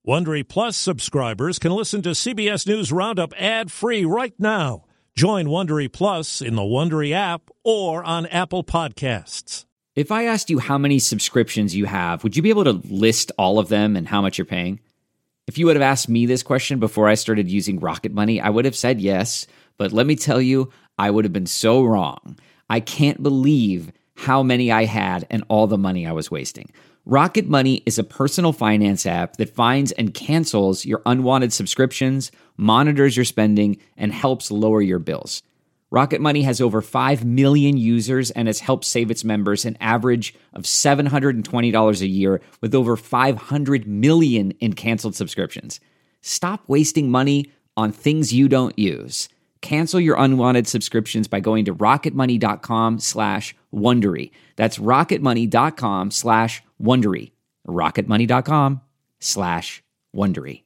Wondery Plus subscribers can listen to CBS News Roundup ad-free right now. Join Wondery Plus in the Wondery app or on Apple Podcasts. If I asked you how many subscriptions you have, would you be able to list all of them and how much you're paying? If you would have asked me this question before I started using Rocket Money, I would have said yes. But let me tell you, I would have been so wrong. I can't believe how many I had and all the money I was wasting. Rocket Money is a personal finance app that finds and cancels your unwanted subscriptions, monitors your spending, and helps lower your bills. Rocket Money has over 5 million users and has helped save its members an average of $720 a year with over 500 million in canceled subscriptions. Stop wasting money on things you don't use. Cancel your unwanted subscriptions by going to rocketmoney.com/Wondery. That's rocketmoney.com/Wondery. rocketmoney.com/Wondery.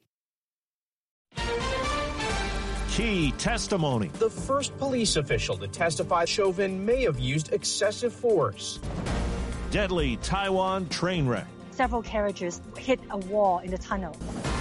Key testimony. The first police official to testify Chauvin may have used excessive force. Deadly Taiwan train wreck. Several carriages hit a wall in the tunnel.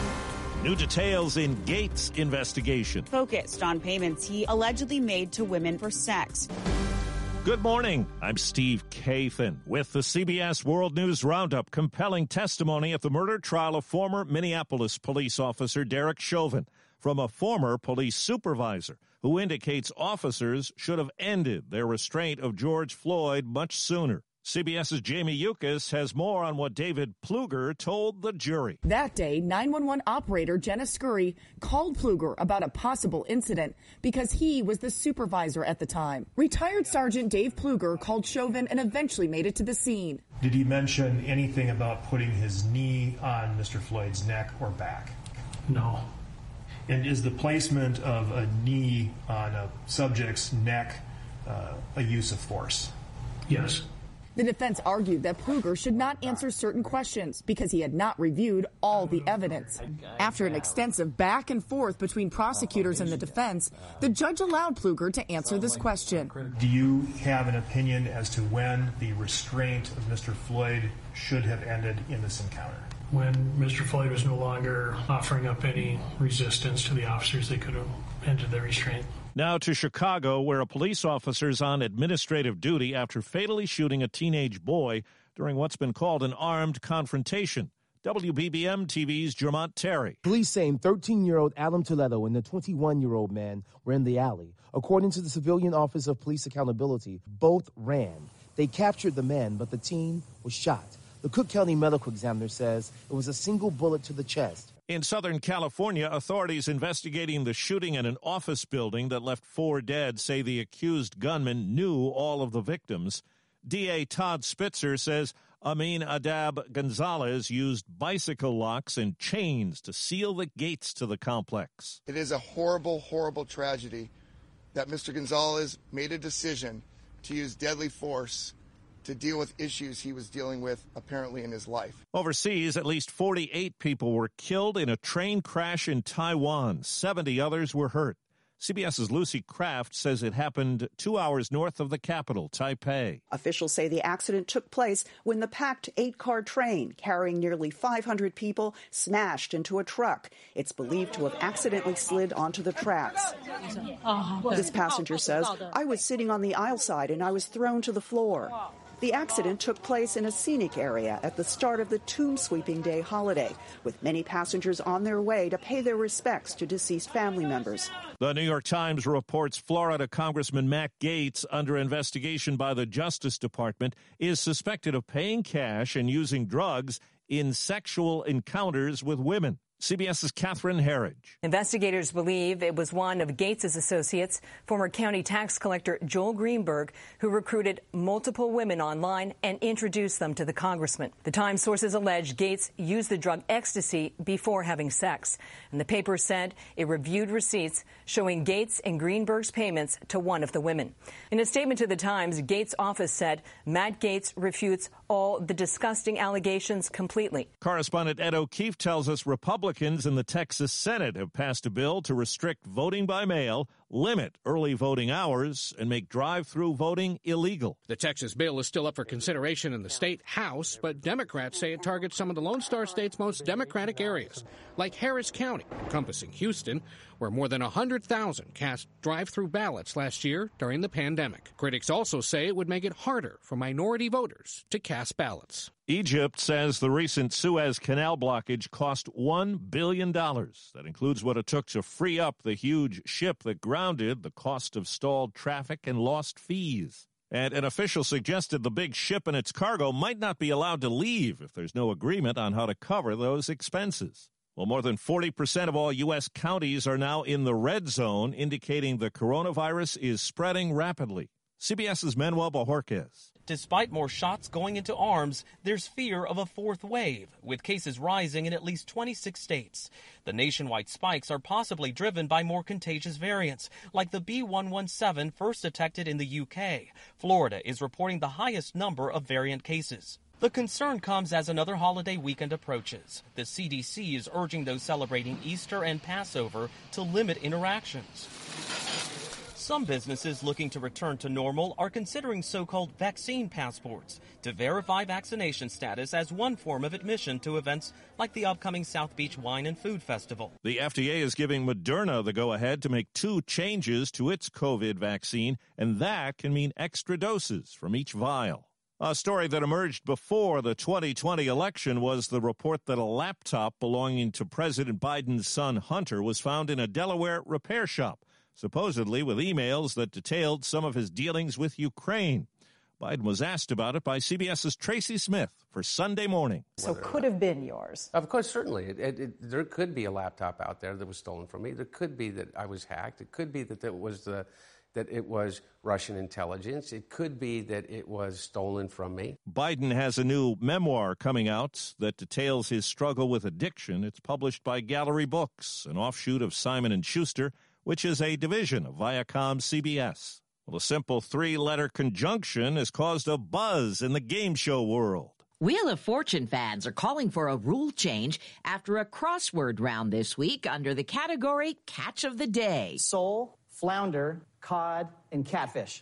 New details in Gates investigation. Focused on payments he allegedly made to women for sex. Good morning. I'm Steve Kathan with the CBS World News Roundup. Compelling testimony at the murder trial of former Minneapolis police officer Derek Chauvin from a former police supervisor who indicates officers should have ended their restraint of George Floyd much sooner. CBS's Jamie Yuccas has more on what David Pfluger told the jury. That day, 911 operator Jenna Scurry called Pfluger about a possible incident because he was the supervisor at the time. Retired Sergeant Dave Pfluger called Chauvin and eventually made it to the scene. Did he mention anything about putting his knee on Mr. Floyd's neck or back? No. And is the placement of a knee on a subject's neck a use of force? Yes. The defense argued that Pfluger should not answer certain questions because he had not reviewed all the evidence. After an extensive back and forth between prosecutors and the defense, the judge allowed Pfluger to answer this question. Do you have an opinion as to when the restraint of Mr. Floyd should have ended in this encounter? When Mr. Floyd was no longer offering up any resistance to the officers, they could have ended their restraint. Now to Chicago, where a police officer is on administrative duty after fatally shooting a teenage boy during what's been called an armed confrontation. WBBM TV's Jermont Terry. Police saying 13-year-old Adam Toledo and the 21-year-old man were in the alley. According to the Civilian Office of Police Accountability, both ran. They captured the man, but the teen was shot. The Cook County Medical Examiner says it was a single bullet to the chest. In Southern California, authorities investigating the shooting in an office building that left 4 dead say the accused gunman knew all of the victims. DA Todd Spitzer says Amin Adab Gonzalez used bicycle locks and chains to seal the gates to the complex. It is a horrible, horrible tragedy that Mr. Gonzalez made a decision to use deadly force to deal with issues he was dealing with apparently in his life. Overseas, at least 48 people were killed in a train crash in Taiwan. 70 others were hurt. CBS's Lucy Kraft says it happened 2 hours north of the capital, Taipei. Officials say the accident took place when the packed 8-car train carrying nearly 500 people smashed into a truck. It's believed to have accidentally slid onto the tracks. This passenger says, "I was sitting on the aisle side and I was thrown to the floor." The accident took place in a scenic area at the start of the Tomb Sweeping Day holiday, with many passengers on their way to pay their respects to deceased family members. The New York Times reports Florida Congressman Matt Gaetz, under investigation by the Justice Department, is suspected of paying cash and using drugs in sexual encounters with women. CBS's Catherine Herridge. Investigators believe it was one of Gates' associates, former county tax collector Joel Greenberg, who recruited multiple women online and introduced them to the congressman. The Times sources allege Gates used the drug ecstasy before having sex. And the paper said it reviewed receipts showing Gates and Greenberg's payments to one of the women. In a statement to the Times, Gates' office said Matt Gaetz refutes all the disgusting allegations completely. Correspondent Ed O'Keefe tells us Republicans Republicans in the Texas Senate have passed a bill to restrict voting by mail, limit early voting hours, and make drive-through voting illegal. The Texas bill is still up for consideration in the state House, but Democrats say it targets some of the Lone Star State's most Democratic areas, like Harris County, encompassing Houston, where more than 100,000 cast drive-through ballots last year during the pandemic. Critics also say it would make it harder for minority voters to cast ballots. Egypt says the recent Suez Canal blockage cost $1 billion. That includes what it took to free up the huge ship that grounded, the cost of stalled traffic, and lost fees. And an official suggested the big ship and its cargo might not be allowed to leave if there's no agreement on how to cover those expenses. Well, more than 40% of all U.S. counties are now in the red zone, indicating the coronavirus is spreading rapidly. CBS's Manuel Bojorquez. Despite more shots going into arms, there's fear of a fourth wave, with cases rising in at least 26 states. The nationwide spikes are possibly driven by more contagious variants, like the B.1.1.7 first detected in the UK. Florida is reporting the highest number of variant cases. The concern comes as another holiday weekend approaches. The CDC is urging those celebrating Easter and Passover to limit interactions. Some businesses looking to return to normal are considering so-called vaccine passports to verify vaccination status as one form of admission to events like the upcoming South Beach Wine and Food Festival. The FDA is giving Moderna the go-ahead to make 2 changes to its COVID vaccine, and that can mean extra doses from each vial. A story that emerged before the 2020 election was the report that a laptop belonging to President Biden's son Hunter was found in a Delaware repair shop, supposedly with emails that detailed some of his dealings with Ukraine. Biden was asked about it by CBS's Tracy Smith for Sunday Morning. So could have been yours? Of course, certainly. There could be a laptop out there that was stolen from me. There could be that I was hacked. It could be that it was Russian intelligence. It could be that it was stolen from me. Biden has a new memoir coming out that details his struggle with addiction. It's published by Gallery Books, an offshoot of Simon & Schuster, which is a division of Viacom CBS. Well, a simple 3-letter conjunction has caused a buzz in the game show world. Wheel of Fortune fans are calling for a rule change after a crossword round this week under the category Catch of the Day. Sole, flounder, cod, and catfish.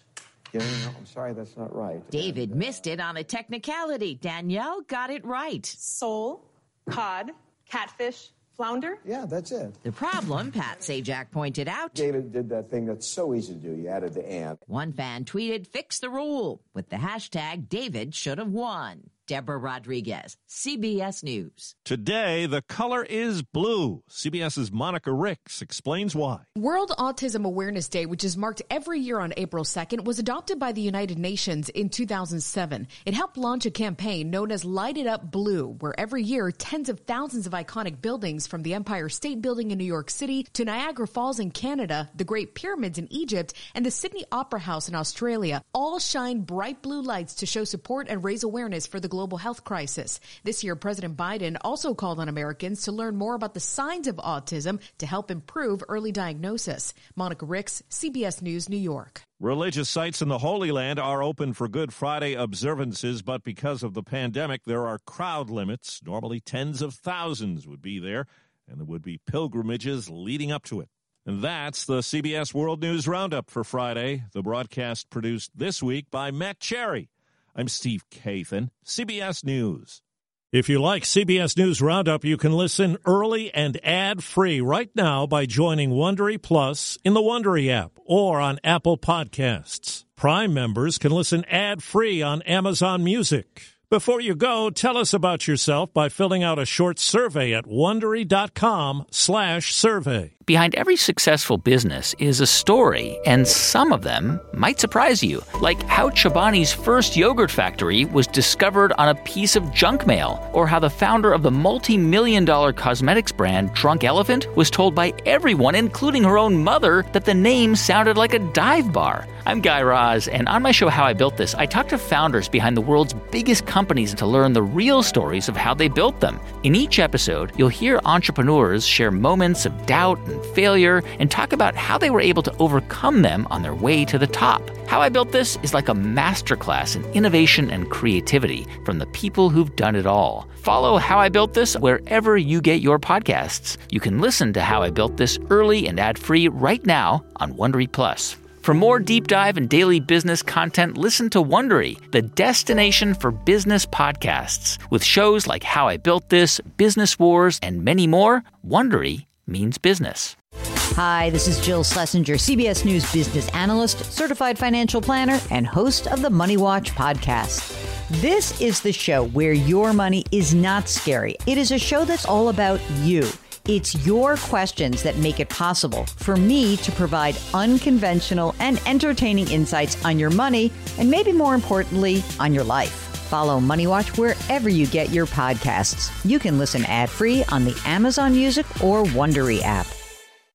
I'm sorry, that's not right. David missed it on a technicality. Danielle got it right. Sole, cod, catfish, flounder? Yeah, that's it. The problem, Pat Sajak pointed out. David did that thing that's so easy to do. You added the and. One fan tweeted, "Fix the rule," with the hashtag David should have won. Deborah Rodriguez, CBS News. Today, the color is blue. CBS's Monica Ricks explains why. World Autism Awareness Day, which is marked every year on April 2nd, was adopted by the United Nations in 2007. It helped launch a campaign known as Light It Up Blue, where every year tens of thousands of iconic buildings from the Empire State Building in New York City to Niagara Falls in Canada, the Great Pyramids in Egypt, and the Sydney Opera House in Australia all shine bright blue lights to show support and raise awareness for the global health crisis. This year, President Biden also called on Americans to learn more about the signs of autism to help improve early diagnosis. Monica Ricks, CBS News, New York. Religious sites in the Holy Land are open for Good Friday observances, but because of the pandemic, there are crowd limits. Normally, tens of thousands would be there, and there would be pilgrimages leading up to it. And that's the CBS World News Roundup for Friday. The broadcast produced this week by Matt Cherry. I'm Steve Kathan, CBS News. If you like CBS News Roundup, you can listen early and ad-free right now by joining Wondery Plus in the Wondery app or on Apple Podcasts. Prime members can listen ad-free on Amazon Music. Before you go, tell us about yourself by filling out a short survey at Wondery.com/survey. Behind every successful business is a story, and some of them might surprise you. Like how Chobani's first yogurt factory was discovered on a piece of junk mail, or how the founder of the multi-million-dollar cosmetics brand Drunk Elephant was told by everyone, including her own mother, that the name sounded like a dive bar. I'm Guy Raz, and on my show How I Built This, I talk to founders behind the world's biggest companies to learn the real stories of how they built them. In each episode, you'll hear entrepreneurs share moments of doubt and and failure and talk about how they were able to overcome them on their way to the top. How I Built This is like a masterclass in innovation and creativity from the people who've done it all. Follow How I Built This wherever you get your podcasts. You can listen to How I Built This early and ad-free right now on Wondery Plus. For more deep dive and daily business content, listen to Wondery, the destination for business podcasts. With shows like How I Built This, Business Wars, and many more, Wondery means business. Hi, this is Jill Schlesinger, CBS News business analyst, certified financial planner, and host of the Money Watch podcast. This is the show where your money is not scary. It is a show that's all about you. It's your questions that make it possible for me to provide unconventional and entertaining insights on your money, and maybe more importantly, on your life. Follow Money Watch wherever you get your podcasts. You can listen ad-free on the Amazon Music or Wondery app.